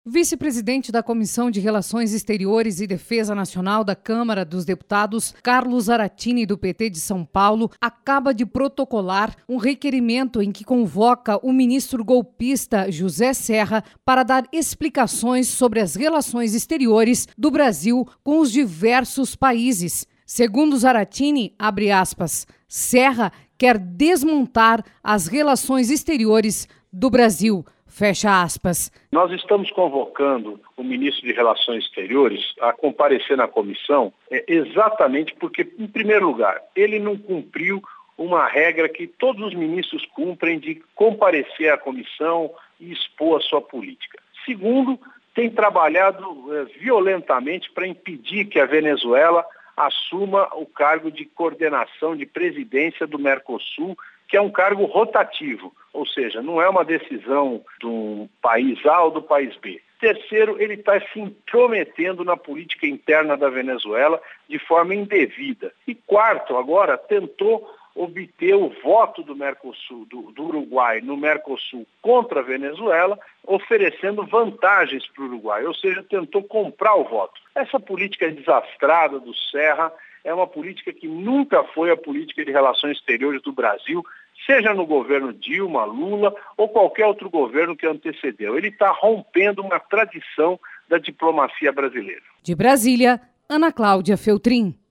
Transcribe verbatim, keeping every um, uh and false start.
Vice-presidente da Comissão de Relações Exteriores e Defesa Nacional da Câmara dos Deputados, Carlos Zaratini, do P T de São Paulo, acaba de protocolar um requerimento em que convoca o ministro golpista José Serra para dar explicações sobre as relações exteriores do Brasil com os diversos países. Segundo Zaratini, abre aspas, Serra quer desmontar as relações exteriores do Brasil. Fecha aspas. Nós estamos convocando o ministro de Relações Exteriores a comparecer na comissão é, exatamente porque, em primeiro lugar, ele não cumpriu uma regra que todos os ministros cumprem de comparecer à comissão e expor a sua política. Segundo, tem trabalhado é, violentamente para impedir que a Venezuela assuma o cargo de coordenação de presidência do Mercosul, que é um cargo rotativo, ou seja, não é uma decisão do país A ou do país B. Terceiro, ele está se intrometendo na política interna da Venezuela de forma indevida. E quarto, agora, tentou obter o voto do Mercosul, do, do Uruguai no Mercosul contra a Venezuela, oferecendo vantagens para o Uruguai, ou seja, tentou comprar o voto. Essa política desastrada do Serra é uma política que nunca foi a política de relações exteriores do Brasil, seja no governo Dilma, Lula ou qualquer outro governo que antecedeu. Ele está rompendo uma tradição da diplomacia brasileira. De Brasília, Ana Cláudia Feltrin.